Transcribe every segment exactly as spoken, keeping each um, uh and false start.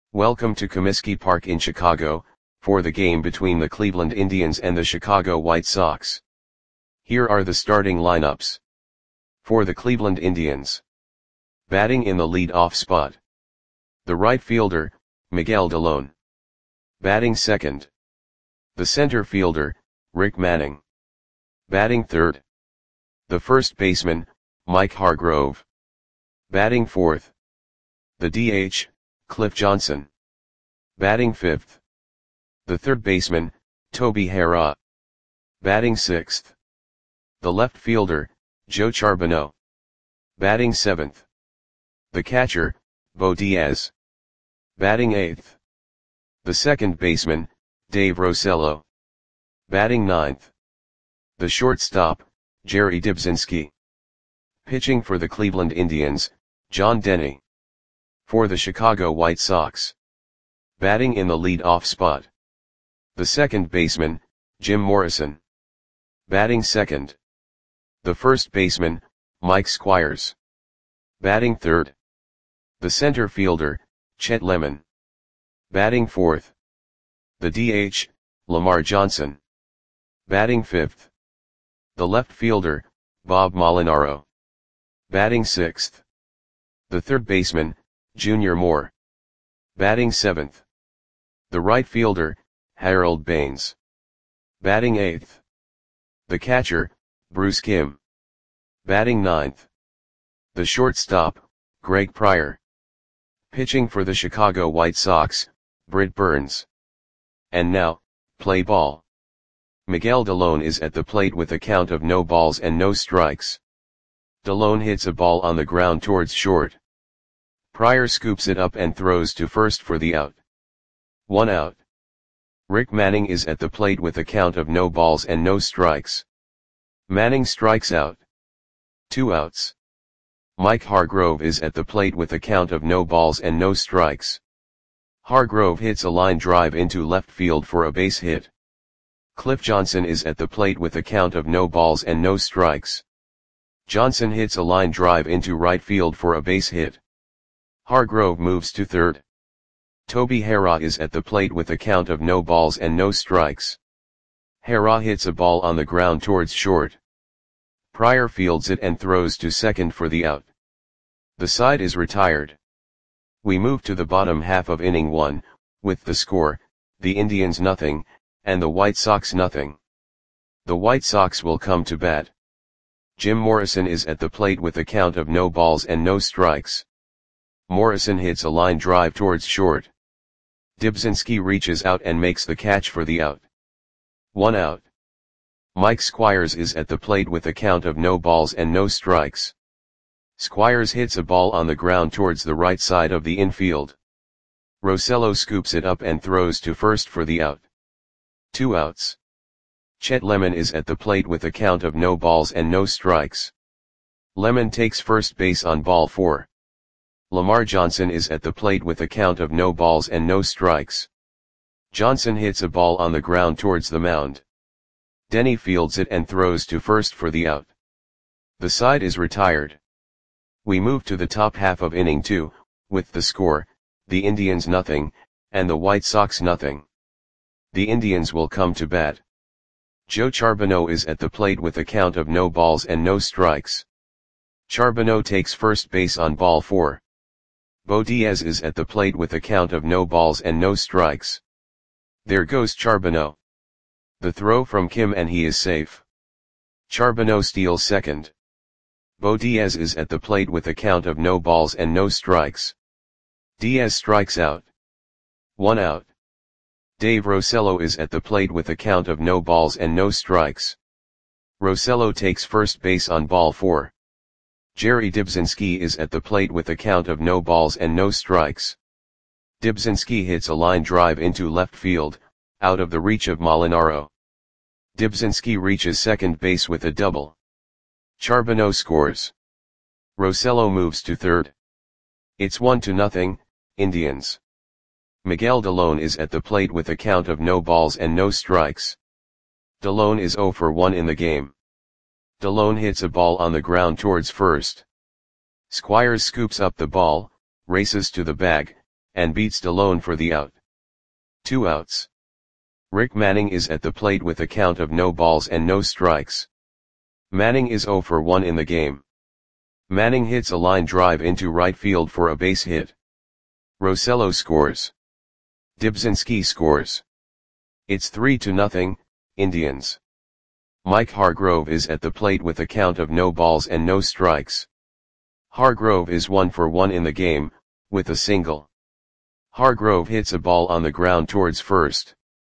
Welcome to Comiskey Park in Chicago, for the game between the Cleveland Indians and the Chicago White Sox. Here are the starting lineups. For the Cleveland Indians. Batting in the lead-off spot. The right fielder, Miguel Dalón. Batting second. The center fielder, Rick Manning. Batting third. The first baseman, Mike Hargrove. Batting fourth. The D H, Cliff Johnson. Batting fifth. The third baseman, Toby Harrah. Batting sixth. The left fielder, Joe Charbonneau. Batting seventh. The catcher, Bo Diaz. Batting eighth. The second baseman, Dave Rosello. Batting ninth. The shortstop, Jerry Dybzinski. Pitching for the Cleveland Indians, John Denny. For the Chicago White Sox. Batting in the lead-off spot. The second baseman, Jim Morrison. Batting second. The first baseman, Mike Squires. Batting third. The center fielder, Chet Lemon. Batting fourth. The D H, Lamar Johnson. Batting fifth. The left fielder, Bob Molinaro. Batting sixth. The third baseman, Junior Moore. Batting seventh. The right fielder, Harold Baines. Batting eighth. The catcher, Bruce Kim. Batting ninth. The shortstop, Greg Pryor. Pitching for the Chicago White Sox, Britt Burns. And now, play ball. Miguel Dalón is at the plate with a count of no balls and no strikes. Dalón hits a ball on the ground towards short. Pryor scoops it up and throws to first for the out. One out. Rick Manning is at the plate with a count of no balls and no strikes. Manning strikes out. Two outs. Mike Hargrove is at the plate with a count of no balls and no strikes. Hargrove hits a line drive into left field for a base hit. Cliff Johnson is at the plate with a count of no balls and no strikes. Johnson hits a line drive into right field for a base hit. Hargrove moves to third. Toby Harrah is at the plate with a count of no balls and no strikes. Harrah hits a ball on the ground towards short. Pryor fields it and throws to second for the out. The side is retired. We move to the bottom half of inning one, with the score, the Indians nothing, and the White Sox nothing. The White Sox will come to bat. Jim Morrison is at the plate with a count of no balls and no strikes. Morrison hits a line drive towards short. Dybzinski reaches out and makes the catch for the out. One out. Mike Squires is at the plate with a count of no balls and no strikes. Squires hits a ball on the ground towards the right side of the infield. Rosello scoops it up and throws to first for the out. Two outs. Chet Lemon is at the plate with a count of no balls and no strikes. Lemon takes first base on ball four. Lamar Johnson is at the plate with a count of no balls and no strikes. Johnson hits a ball on the ground towards the mound. Denny fields it and throws to first for the out. The side is retired. We move to the top half of inning two, with the score, the Indians nothing, and the White Sox nothing. The Indians will come to bat. Joe Charbonneau is at the plate with a count of no balls and no strikes. Charbonneau takes first base on ball four. Bo Diaz is at the plate with a count of no balls and no strikes. There goes Charbonneau. The throw from Kim and he is safe. Charbonneau steals second. Bo Diaz is at the plate with a count of no balls and no strikes. Diaz strikes out. One out. Dave Rosello is at the plate with a count of no balls and no strikes. Rosello takes first base on ball four. Jerry Dybzinski is at the plate with a count of no balls and no strikes. Dybzinski hits a line drive into left field, out of the reach of Molinaro. Dybzinski reaches second base with a double. Charbonneau scores. Rosello moves to third. It's one to nothing, Indians. Miguel Dalón is at the plate with a count of no balls and no strikes. Dalón is zero for one in the game. Dalón hits a ball on the ground towards first. Squires scoops up the ball, races to the bag, and beats DeLone for the out. Two outs. Rick Manning is at the plate with a count of no balls and no strikes. Manning is oh for one in the game. Manning hits a line drive into right field for a base hit. Rosello scores. Dibzinski scores. It's three to nothing, Indians. Mike Hargrove is at the plate with a count of no balls and no strikes. Hargrove is one for one in the game, with a single. Hargrove hits a ball on the ground towards first.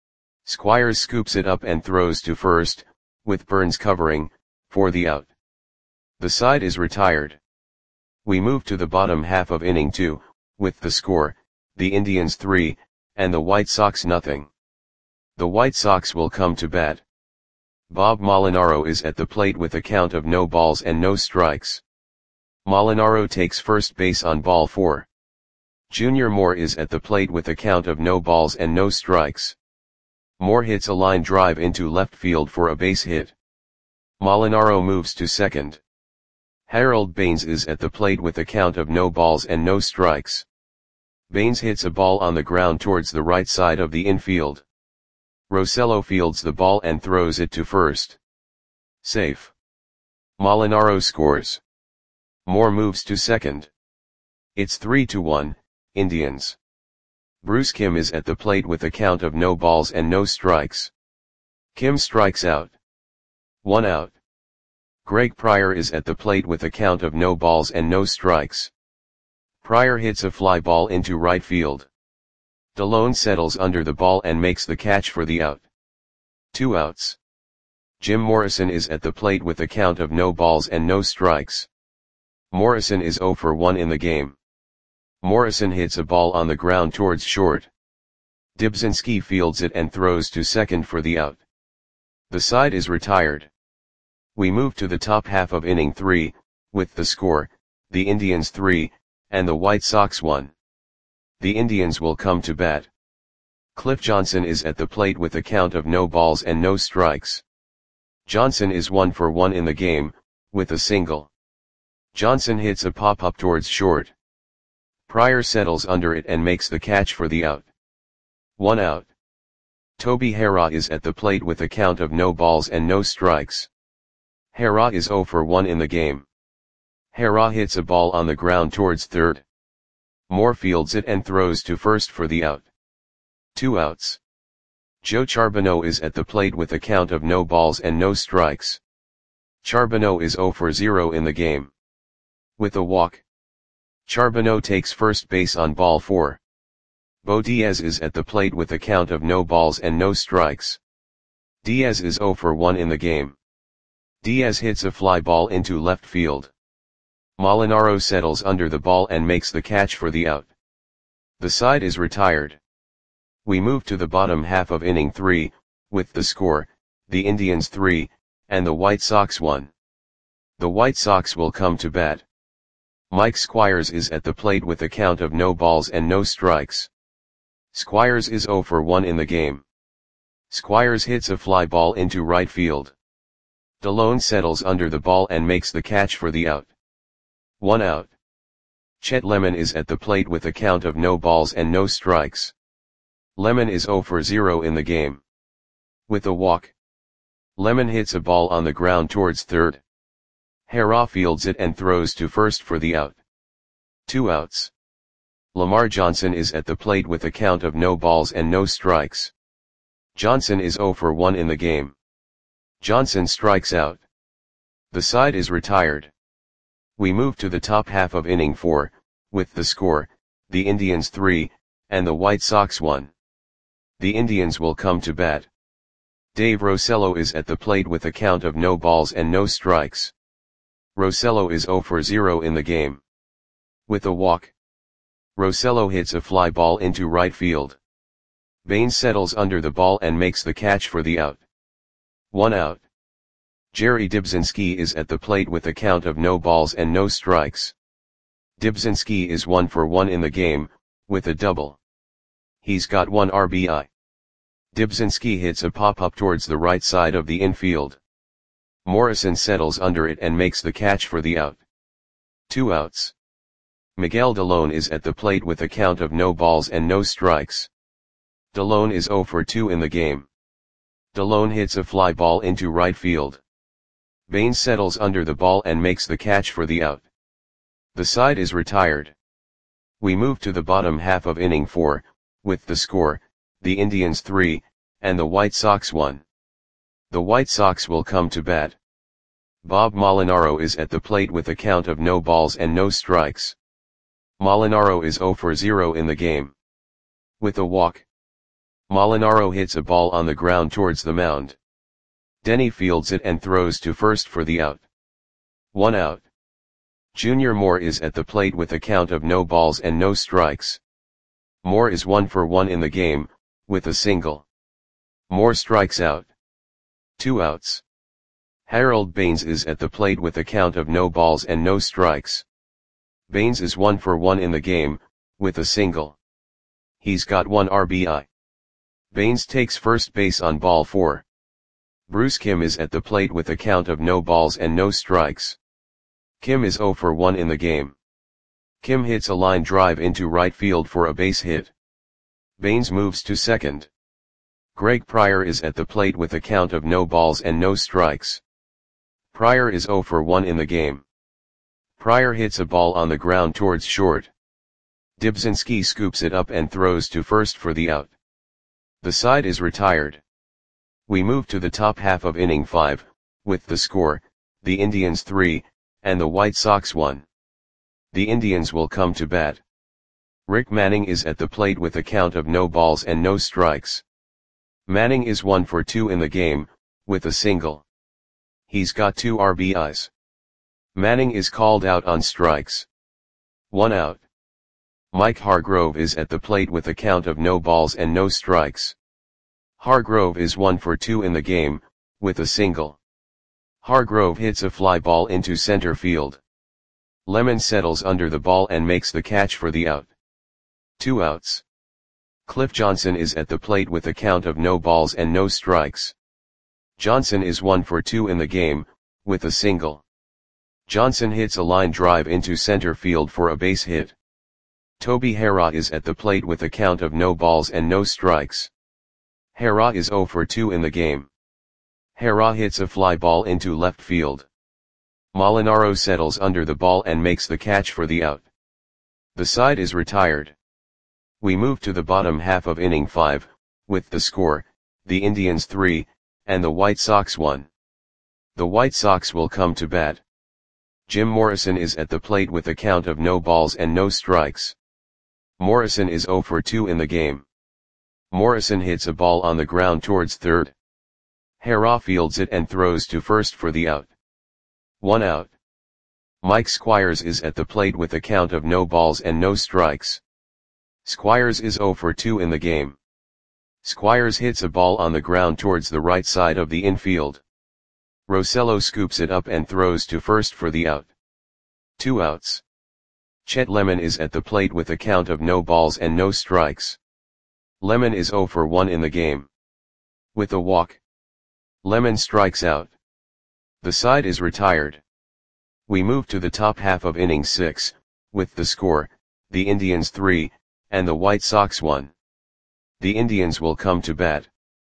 Squires scoops it up and throws to first, with Burns covering, for the out. The side is retired. We move to the bottom half of inning two, with the score, the Indians three, and the White Sox nothing. The White Sox will come to bat. Bob Molinaro is at the plate with a count of no balls and no strikes. Molinaro takes first base on ball four. Junior Moore is at the plate with a count of no balls and no strikes. Moore hits a line drive into left field for a base hit. Molinaro moves to second. Harold Baines is at the plate with a count of no balls and no strikes. Baines hits a ball on the ground towards the right side of the infield. Rosello fields the ball and throws it to first. Safe. Molinaro scores. Moore moves to second. It's three to one, Indians. Bruce Kim is at the plate with a count of no balls and no strikes. Kim strikes out. One out. Greg Pryor is at the plate with a count of no balls and no strikes. Pryor hits a fly ball into right field. DeLone settles under the ball and makes the catch for the out. Two outs. Jim Morrison is at the plate with a count of no balls and no strikes. Morrison is oh for one in the game. Morrison hits a ball on the ground towards short. Dibzinski fields it and throws to second for the out. The side is retired. We move to the top half of inning three, with the score, the Indians three, and the White Sox one. The Indians will come to bat. Cliff Johnson is at the plate with a count of no balls and no strikes. Johnson is one for one in the game, with a single. Johnson hits a pop-up towards short. Pryor settles under it and makes the catch for the out. One out. Toby Harrah is at the plate with a count of no balls and no strikes. Harrah is oh for one in the game. Harrah hits a ball on the ground towards third. Moore fields it and throws to first for the out. Two outs. Joe Charbonneau is at the plate with a count of no balls and no strikes. Charbonneau is oh for zero in the game. With a walk. Charbonneau takes first base on ball four. Bo Diaz is at the plate with a count of no balls and no strikes. Diaz is oh for one in the game. Diaz hits a fly ball into left field. Molinaro settles under the ball and makes the catch for the out. The side is retired. We move to the bottom half of inning three, with the score, the Indians three, and the White Sox one. The White Sox will come to bat. Mike Squires is at the plate with a count of no balls and no strikes. Squires is oh for one in the game. Squires hits a fly ball into right field. DeLone settles under the ball and makes the catch for the out. One out. Chet Lemon is at the plate with a count of no balls and no strikes. Lemon is oh for zero in the game. With a walk. Lemon hits a ball on the ground towards third. Harrah fields it and throws to first for the out. Two outs. Lamar Johnson is at the plate with a count of no balls and no strikes. Johnson is oh for one in the game. Johnson strikes out. The side is retired. We move to the top half of inning four, with the score, the Indians three, and the White Sox one. The Indians will come to bat. Dave Rosello is at the plate with a count of no balls and no strikes. Rosello is oh for zero in the game. With a walk. Rosello hits a fly ball into right field. Baines settles under the ball and makes the catch for the out. One out. Jerry Dibzinski is at the plate with a count of no balls and no strikes. Dibzinski is one for one in the game, with a double. He's got one R B I. Dibzinski hits a pop-up towards the right side of the infield. Morrison settles under it and makes the catch for the out. Two outs. Miguel Delone is at the plate with a count of no balls and no strikes. Delone is zero for two in the game. Delone hits a fly ball into right field. Baines settles under the ball and makes the catch for the out. The side is retired. We move to the bottom half of inning four, with the score, the Indians three, and the White Sox one. The White Sox will come to bat. Bob Molinaro is at the plate with a count of no balls and no strikes. Molinaro is zero for zero in the game. With a walk, Molinaro hits a ball on the ground towards the mound. Denny fields it and throws to first for the out. One out. Junior Moore is at the plate with a count of no balls and no strikes. Moore is one for one in the game, with a single. Moore strikes out. Two outs. Harold Baines is at the plate with a count of no balls and no strikes. Baines is one for one in the game, with a single. He's got one R B I. Baines takes first base on ball four. Bruce Kim is at the plate with a count of no balls and no strikes. Kim is zero for one in the game. Kim hits a line drive into right field for a base hit. Baines moves to second. Greg Pryor is at the plate with a count of no balls and no strikes. Pryor is zero for one in the game. Pryor hits a ball on the ground towards short. Dibzinski scoops it up and throws to first for the out. The side is retired. We move to the top half of inning five, with the score, the Indians three, and the White Sox one. The Indians will come to bat. Rick Manning is at the plate with a count of no balls and no strikes. Manning is one for two in the game, with a single. He's got two R B Is. Manning is called out on strikes. One out. Mike Hargrove is at the plate with a count of no balls and no strikes. Hargrove is one for two in the game, with a single. Hargrove hits a fly ball into center field. Lemon settles under the ball and makes the catch for the out. Two outs. Cliff Johnson is at the plate with a count of no balls and no strikes. Johnson is one for two in the game, with a single. Johnson hits a line drive into center field for a base hit. Toby Harrah is at the plate with a count of no balls and no strikes. Harrah is zero for two in the game. Harrah hits a fly ball into left field. Molinaro settles under the ball and makes the catch for the out. The side is retired. We move to the bottom half of inning five, with the score, the Indians three, and the White Sox one. The White Sox will come to bat. Jim Morrison is at the plate with a count of no balls and no strikes. Morrison is zero for two in the game. Morrison hits a ball on the ground towards third. Harrah fields it and throws to first for the out. One out. Mike Squires is at the plate with a count of no balls and no strikes. Squires is zero for two in the game. Squires hits a ball on the ground towards the right side of the infield. Rosello scoops it up and throws to first for the out. Two outs. Chet Lemon is at the plate with a count of no balls and no strikes. Lemon is zero for one in the game. With a walk, Lemon strikes out. The side is retired. We move to the top half of inning six, with the score, the Indians three, and the White Sox one. The Indians will come to bat.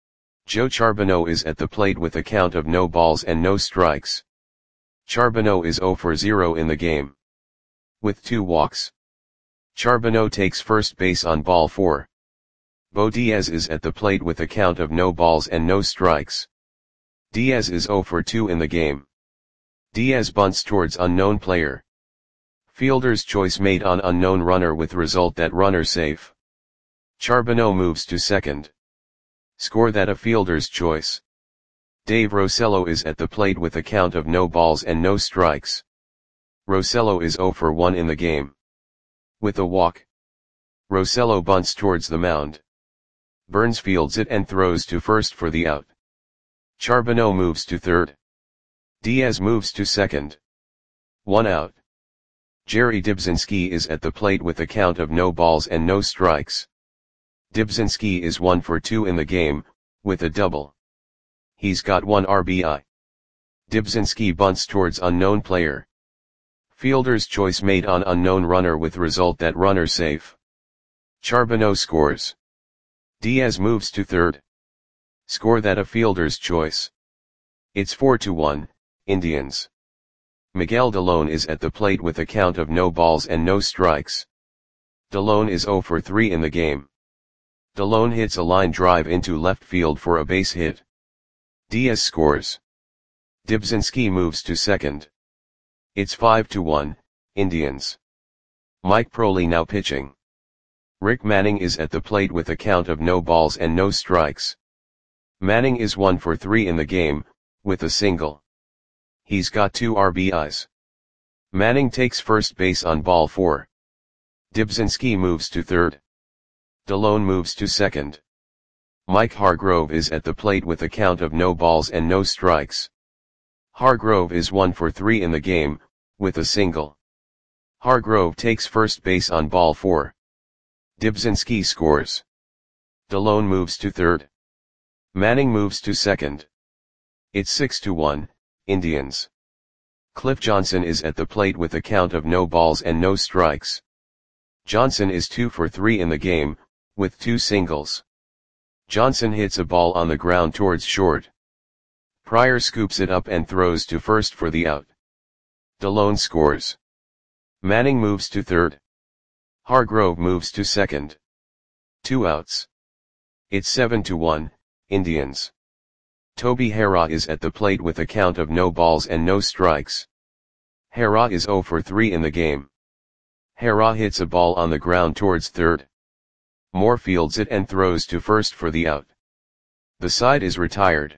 Joe Charbonneau is at the plate with a count of no balls and no strikes. Charbonneau is zero for zero in the game. With two walks, Charbonneau takes first base on ball four. Bo Diaz is at the plate with a count of no balls and no strikes. Diaz is zero for two in the game. Diaz bunts towards unknown player. Fielder's choice made on unknown runner with result that runner safe. Charbonneau moves to second. Score that a fielder's choice. Dave Rosello is at the plate with a count of no balls and no strikes. Rosello is zero for one in the game. With a walk, Rosello bunts towards the mound. Burns fields it and throws to first for the out. Charbonneau moves to third. Diaz moves to second. One out. Jerry Dibzinski is at the plate with a count of no balls and no strikes. Dibzinski is one for two in the game, with a double. He's got one R B I. Dibzinski bunts towards unknown player. Fielder's choice made on unknown runner with result that runner safe. Charbonneau scores. Diaz moves to third. Score that a fielder's choice. It's four to one, Indians. Miguel Delone is at the plate with a count of no balls and no strikes. Delone is zero for three in the game. Delone hits a line drive into left field for a base hit. Diaz scores. Dybzinski moves to second. It's five to one, Indians. Mike Proley now pitching. Rick Manning is at the plate with a count of no balls and no strikes. Manning is one for three in the game, with a single. He's got two R B Is. Manning takes first base on ball four. Dybzinski moves to third. Delone moves to second. Mike Hargrove is at the plate with a count of no balls and no strikes. Hargrove is one for three in the game, with a single. Hargrove takes first base on ball four. Dybzinski scores. Delone moves to third. Manning moves to second. It's six to one, Indians. Cliff Johnson is at the plate with a count of no balls and no strikes. Johnson is two for three in the game, with two singles. Johnson hits a ball on the ground towards short. Pryor scoops it up and throws to first for the out. Delone scores. Manning moves to third. Hargrove moves to second. Two outs. It's seven to one, Indians. Toby Harrah is at the plate with a count of no balls and no strikes. Harrah is zero for three in the game. Harrah hits a ball on the ground towards third. Moore fields it and throws to first for the out. The side is retired.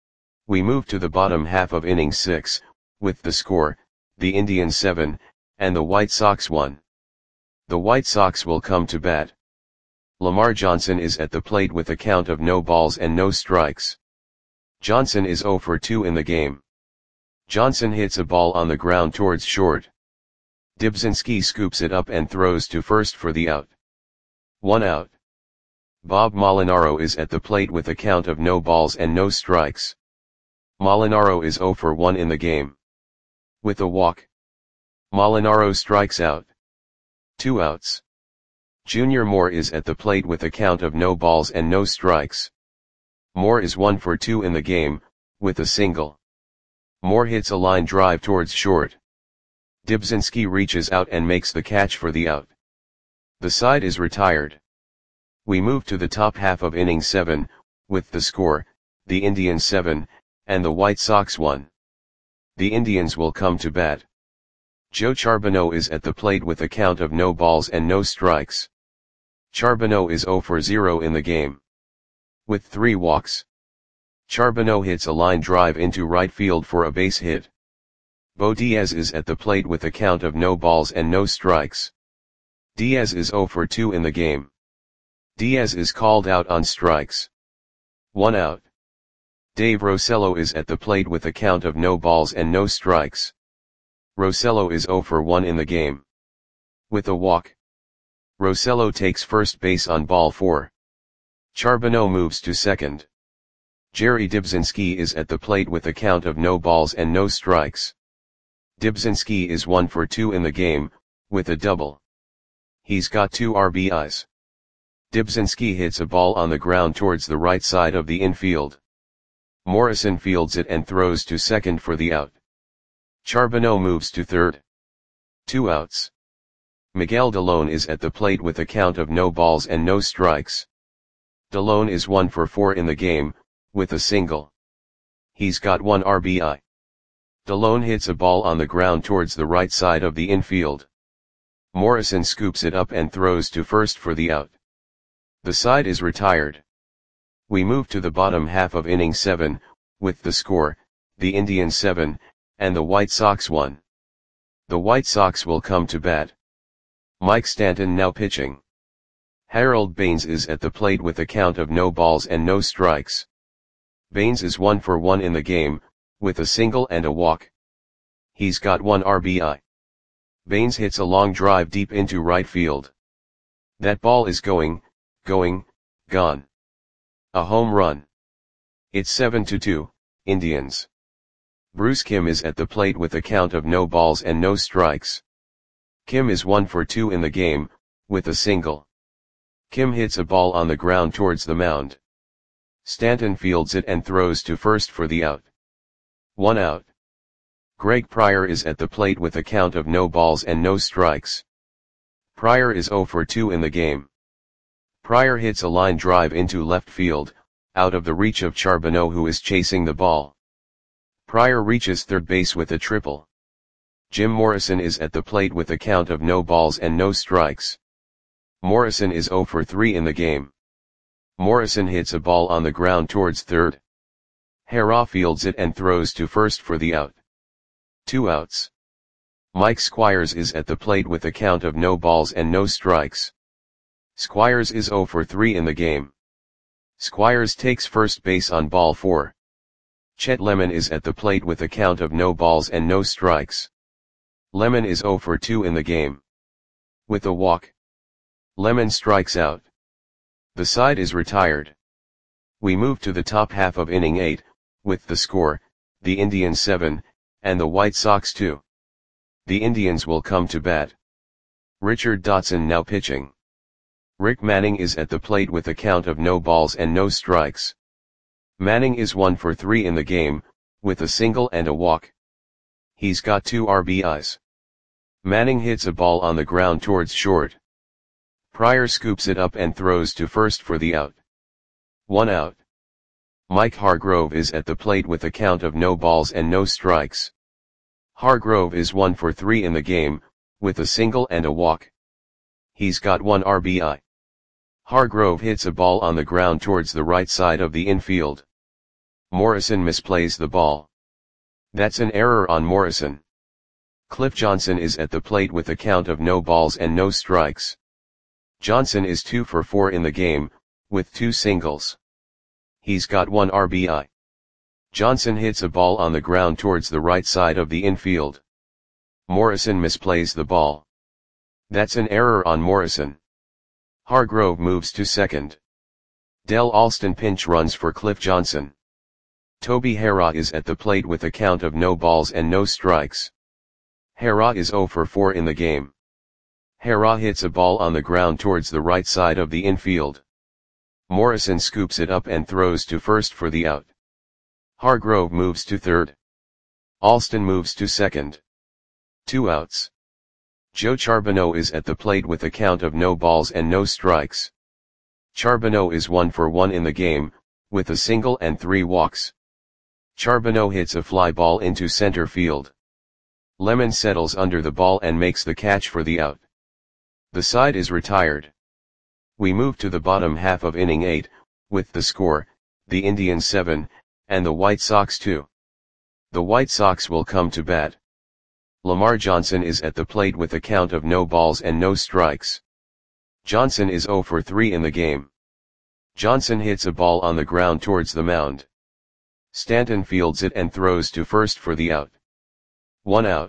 We move to the bottom half of inning six, with the score, the Indians seven, and the White Sox one. The White Sox will come to bat. Lamar Johnson is at the plate with a count of no balls and no strikes. Johnson is zero for two in the game. Johnson hits a ball on the ground towards short. Dybzinski scoops it up and throws to first for the out. One out. Bob Molinaro is at the plate with a count of no balls and no strikes. Molinaro is zero for one in the game. With a walk. Molinaro strikes out. Two outs. Junior Moore is at the plate with a count of no balls and no strikes. Moore is one for two in the game, with a single. Moore hits a line drive towards short. Dybzinski reaches out and makes the catch for the out. The side is retired. We move to the top half of inning seven, with the score, the Indians seven, and the White Sox one. The Indians will come to bat. Joe Charbonneau is at the plate with a count of no balls and no strikes. Charbonneau is zero for zero in the game. With three walks. Charbonneau hits a line drive into right field for a base hit. Bo Diaz is at the plate with a count of no balls and no strikes. Diaz is zero for two in the game. Diaz is called out on strikes. One out. Dave Rosello is at the plate with a count of no balls and no strikes. Rosello is zero for one in the game. With a walk. Rosello takes first base on ball four. Charbonneau moves to second. Jerry Dybzinski is at the plate with a count of no balls and no strikes. Dybzinski is one for two in the game, with a double. He's got two R B Is. Dybzinski hits a ball on the ground towards the right side of the infield. Morrison fields it and throws to second for the out. Charbonneau moves to third. Two outs. Miguel Delone is at the plate with a count of no balls and no strikes. Delone is one for four in the game, with a single. He's got one R B I. Delone hits a ball on the ground towards the right side of the infield. Morrison scoops it up and throws to first for the out. The side is retired. We move to the bottom half of inning seven, with the score, the Indians seven, and the White Sox one. The White Sox will come to bat. Mike Stanton now pitching. Harold Baines is at the plate with a count of no balls and no strikes. Baines is one for one in the game, with a single and a walk. He's got one R B I. Baines hits a long drive deep into right field. That ball is going, going, gone. A home run. It's seven to two, Indians. Bruce Kim is at the plate with a count of no balls and no strikes. Kim is one for two in the game, with a single. Kim hits a ball on the ground towards the mound. Stanton fields it and throws to first for the out. One out. Greg Pryor is at the plate with a count of no balls and no strikes. Pryor is zero for two in the game. Pryor hits a line drive into left field, out of the reach of Charbonneau, who is chasing the ball. Pryor reaches third base with a triple. Jim Morrison is at the plate with a count of no balls and no strikes. Morrison is zero for three in the game. Morrison hits a ball on the ground towards third. Harrah fields it and throws to first for the out. Two outs. Mike Squires is at the plate with a count of no balls and no strikes. Squires is zero for three in the game. Squires takes first base on ball four. Chet Lemon is at the plate with a count of no balls and no strikes. Lemon is zero for two in the game. With a walk, Lemon strikes out. The side is retired. We move to the top half of inning eight, with the score, the Indians seven, and the White Sox two. The Indians will come to bat. Richard Dotson now pitching. Rick Manning is at the plate with a count of no balls and no strikes. Manning is one for three in the game, with a single and a walk. He's got two R B Is. Manning hits a ball on the ground towards short. Pryor scoops it up and throws to first for the out. One out. Mike Hargrove is at the plate with a count of no balls and no strikes. Hargrove is one for three in the game, with a single and a walk. He's got one R B I. Hargrove hits a ball on the ground towards the right side of the infield. Morrison misplays the ball. That's an error on Morrison. Cliff Johnson is at the plate with a count of no balls and no strikes. Johnson is two for four in the game, with two singles. He's got one R B I. Johnson hits a ball on the ground towards the right side of the infield. Morrison misplays the ball. That's an error on Morrison. Hargrove moves to second. Del Alston pinch runs for Cliff Johnson. Toby Harrah is at the plate with a count of no balls and no strikes. Harrah is zero for four in the game. Harrah hits a ball on the ground towards the right side of the infield. Morrison scoops it up and throws to first for the out. Hargrove moves to third. Alston moves to second. Two outs. Joe Charbonneau is at the plate with a count of no balls and no strikes. Charbonneau is one for one in the game, with a single and three walks. Charbonneau hits a fly ball into center field. Lemon settles under the ball and makes the catch for the out. The side is retired. We move to the bottom half of inning eight, with the score, the Indians seven, and the White Sox two. The White Sox will come to bat. Lamar Johnson is at the plate with a count of no balls and no strikes. Johnson is zero for three in the game. Johnson hits a ball on the ground towards the mound. Stanton fields it and throws to first for the out. One out.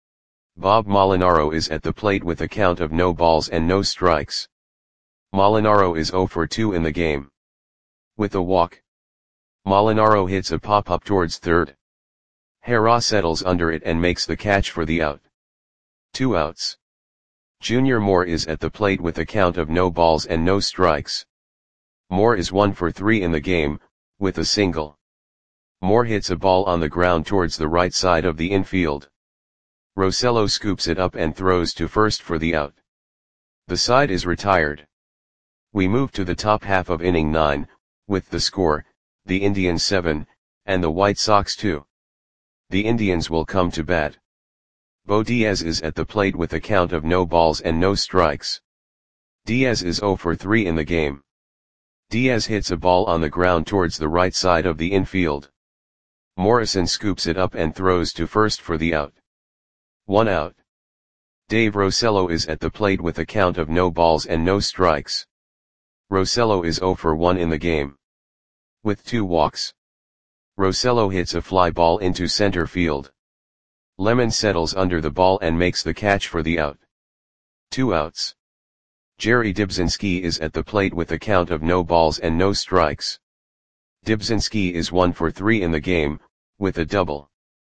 Bob Molinaro is at the plate with a count of no balls and no strikes. Molinaro is zero for two in the game. With a walk, Molinaro hits a pop-up towards third. Harrah settles under it and makes the catch for the out. Two outs. Junior Moore is at the plate with a count of no balls and no strikes. Moore is one for three in the game, with a single. Moore hits a ball on the ground towards the right side of the infield. Rosello scoops it up and throws to first for the out. The side is retired. We move to the top half of inning nine, with the score, the Indians seven, and the White Sox two. The Indians will come to bat. Bo Diaz is at the plate with a count of no balls and no strikes. Diaz is zero for three in the game. Diaz hits a ball on the ground towards the right side of the infield. Morrison scoops it up and throws to first for the out. One out. Dave Rosello is at the plate with a count of no balls and no strikes. Rosello is zero for one in the game. With two walks, Rosello hits a fly ball into center field. Lemon settles under the ball and makes the catch for the out. Two outs. Jerry Dibzinski is at the plate with a count of no balls and no strikes. Dibzinski is one for three in the game, with a double.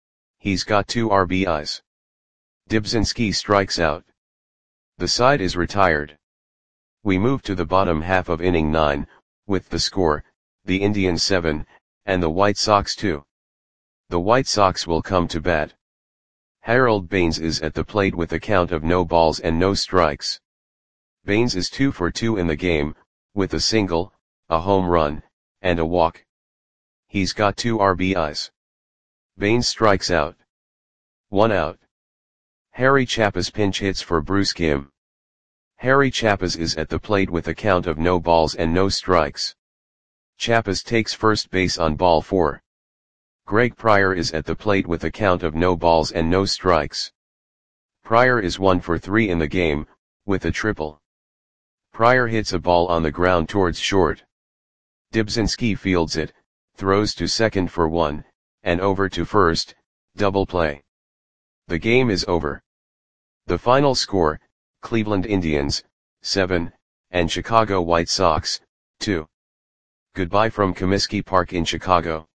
He's got two R B Is. Dybzinski strikes out. The side is retired. We move to the bottom half of inning nine, with the score, the Indians seven, and the White Sox two. The White Sox will come to bat. Harold Baines is at the plate with a count of no balls and no strikes. Baines is two for two in the game, with a single, a home run, and a walk. He's got two R B Is. Baines strikes out. One out. Harry Chapas pinch hits for Bruce Kim. Harry Chapas is at the plate with a count of no balls and no strikes. Chapas takes first base on ball four. Greg Pryor is at the plate with a count of no balls and no strikes. Pryor is one for three in the game, with a triple. Pryor hits a ball on the ground towards short. Dybzinski fields it, throws to second for one, and over to first, double play. The game is over. The final score, Cleveland Indians, seven, and Chicago White Sox, two. Goodbye from Comiskey Park in Chicago.